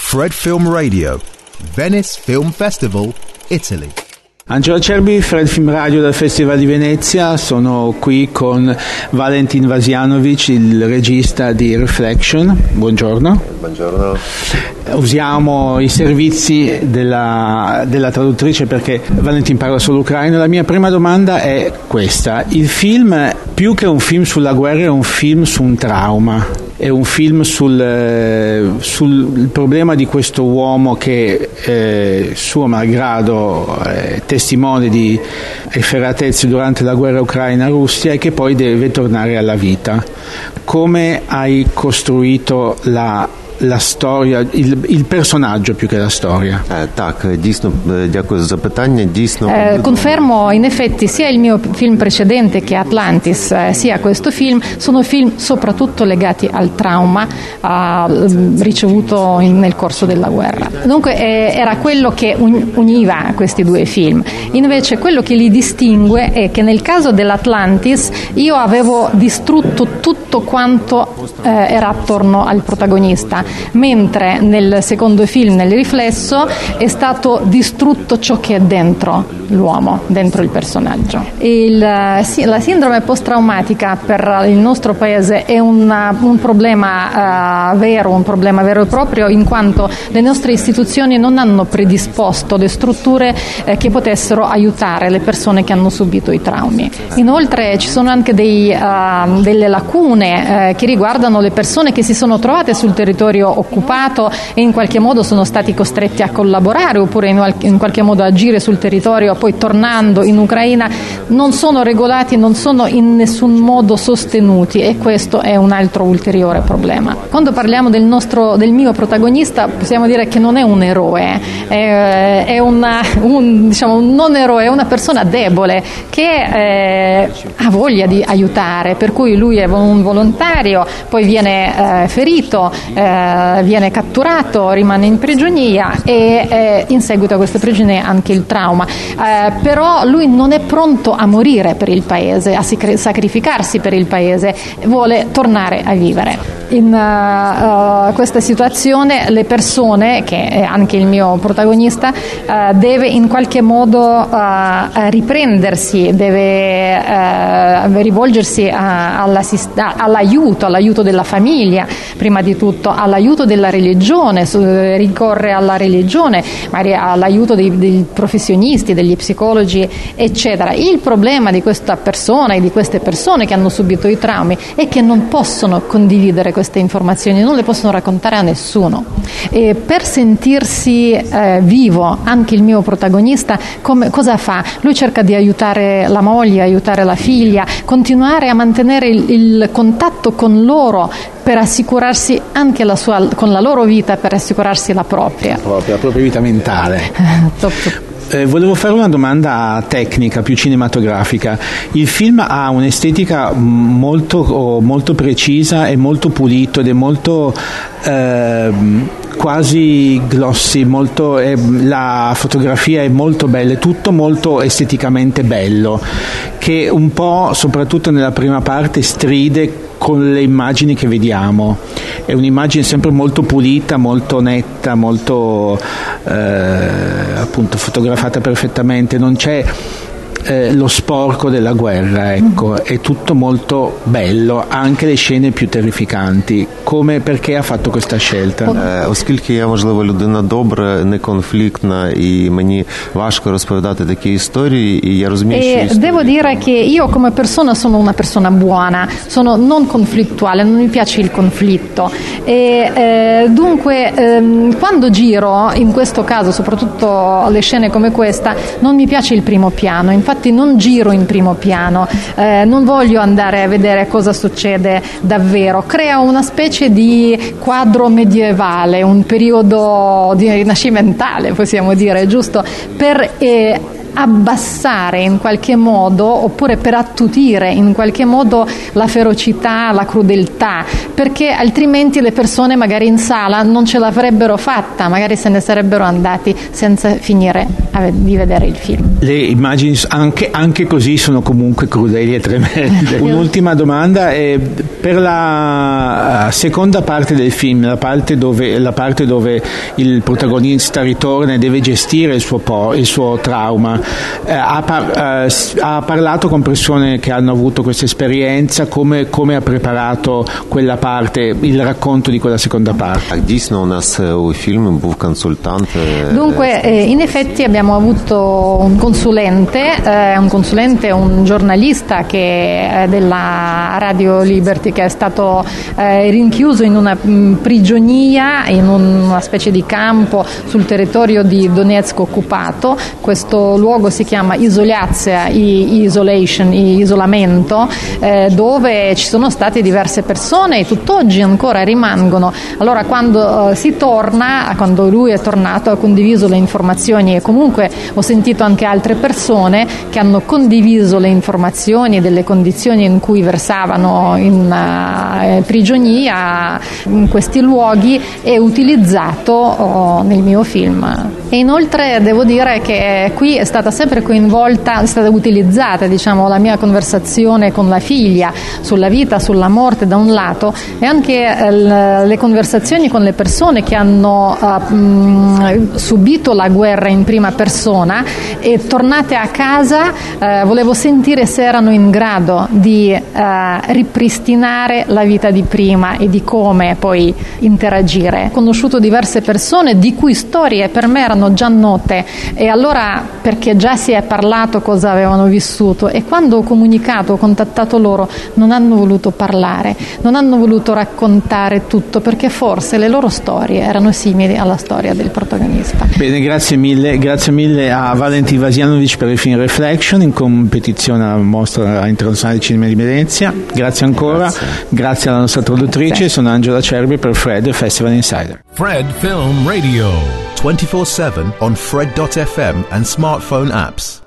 Fred Film Radio, Venice Film Festival, Italy. Angelo Cerbi, Fred Film Radio dal Festival di Venezia. Sono qui con Valentin Vasjanovic, il regista di Reflection. Buongiorno. Buongiorno. Usiamo i servizi della traduttrice perché Valentin parla solo ucraino. La mia prima domanda è questa: il film, più che un film sulla guerra, è un film su un trauma. È un film sul problema di questo uomo che, suo malgrado, è testimone di efferatezze durante la guerra ucraina-Russia e che poi deve tornare alla vita. Come hai costruito la storia, il personaggio più che la storia? Так, дійсно, дякую за запитання. Дійсно, confermo, in effetti sia il mio film precedente che Atlantis, sia questo film, sono film soprattutto legati al trauma ricevuto nel corso della guerra. Dunque era quello che univa questi due film. Invece quello che li distingue è che nel caso dell'Atlantis io avevo distrutto tutto quanto era attorno al protagonista, mentre nel secondo film, nel Riflesso, è stato distrutto ciò che è dentro l'uomo, dentro il personaggio. La sindrome post-traumatica per il nostro paese è un problema vero e proprio, in quanto le nostre istituzioni non hanno predisposto le strutture che potessero aiutare le persone che hanno subito i traumi. Inoltre ci sono anche delle lacune che riguardano le persone che si sono trovate sul territorio occupato e in qualche modo sono stati costretti a collaborare oppure in qualche modo agire sul territorio, poi tornando in Ucraina non sono regolati, non sono in nessun modo sostenuti, e questo è un altro ulteriore problema. Quando parliamo del mio protagonista, possiamo dire che non è un eroe, è un non eroe, è una persona debole che ha voglia di aiutare, per cui lui è un volontario, poi viene ferito, viene catturato, rimane in prigionia e in seguito a questa prigionia anche il trauma, però lui non è pronto a morire per il paese, a sacrificarsi per il paese, vuole tornare a vivere. In questa situazione le persone, che è anche il mio protagonista, deve in qualche modo riprendersi, deve rivolgersi all'aiuto della famiglia, prima di tutto all'aiuto della religione, ricorre alla religione, magari all'aiuto dei professionisti, degli psicologi, eccetera. Il problema di questa persona e di queste persone che hanno subito i traumi è che non possono condividere queste informazioni, non le possono raccontare a nessuno. E per sentirsi vivo, anche il mio protagonista cosa fa? Lui cerca di aiutare la moglie, aiutare la figlia, continuare a mantenere il contatto con loro per assicurarsi anche con la loro vita, per assicurarsi la propria vita mentale. Volevo fare una domanda tecnica, più cinematografica. Il film ha un'estetica molto precisa e molto pulito ed è molto quasi glossy, la fotografia è molto bella, è tutto molto esteticamente bello, che un po', soprattutto nella prima parte, stride con le immagini che vediamo. È un'immagine sempre molto pulita, molto netta, molto appunto fotografata perfettamente, non c'è lo sporco della guerra, ecco. È tutto molto bello, anche le scene più terrificanti. Perché ha fatto questa scelta? Оскільки я, можливо, людина добра, неконфліктна, і мені важко розповідати такі історії, і я розумію, що історії... Devo dire che io come persona sono una persona buona, sono non conflittuale, non mi piace il conflitto, e dunque quando giro, in questo caso soprattutto le scene come questa, non mi piace il primo piano, infatti non giro in primo piano, non voglio andare a vedere cosa succede davvero, crea una specie di quadro medievale, un periodo rinascimentale, possiamo dire, giusto, per abbassare in qualche modo, oppure per attutire in qualche modo la ferocità, la crudeltà, perché altrimenti le persone magari in sala non ce l'avrebbero fatta, magari se ne sarebbero andati senza finire di vedere il film. Le immagini anche così sono comunque crudeli e tremende. Un'ultima domanda è per la seconda parte del film, la parte dove il protagonista ritorna e deve gestire il suo trauma. Ha parlato con persone che hanno avuto questa esperienza, come ha preparato quella parte, il racconto di quella seconda parte? Дійсно, у нас у фільмі був консультант. Dunque, in effetti abbiamo avuto un consulente, un giornalista della Radio Liberty, che è stato rinchiuso in una prigionia, in una specie di campo sul territorio di Donetsk occupato. Questo luogo si chiama Izolazia, isolamento, dove ci sono state diverse persone e tutt'oggi ancora rimangono. Allora quando lui è tornato, ha condiviso le informazioni, e comunque ho sentito anche altre persone che hanno condiviso le informazioni delle condizioni in cui versavano in prigionia in questi luoghi, e utilizzato nel mio film. E inoltre devo dire che qui è stata sempre utilizzata, diciamo, la mia conversazione con la figlia sulla vita, sulla morte da un lato, e anche le conversazioni con le persone che hanno subito la guerra in prima persona, e tornate a casa volevo sentire se erano in grado di ripristinare la vita di prima e di come poi interagire. Ho conosciuto diverse persone di cui storie per me erano già note, e allora perché già si è parlato cosa avevano vissuto, e quando ho contattato loro, non hanno voluto parlare, non hanno voluto raccontare tutto, perché forse le loro storie erano simili alla storia del protagonista. Bene, grazie mille a Valentin Vasjanovic per il film Reflection, in competizione alla Mostra Internazionale di Cinema di Venezia. Grazie ancora, grazie alla nostra traduttrice. Sono Angela Cerbi per Fred Festival Insider. Fred Film Radio 24/7 on Fred.fm and smartphone apps.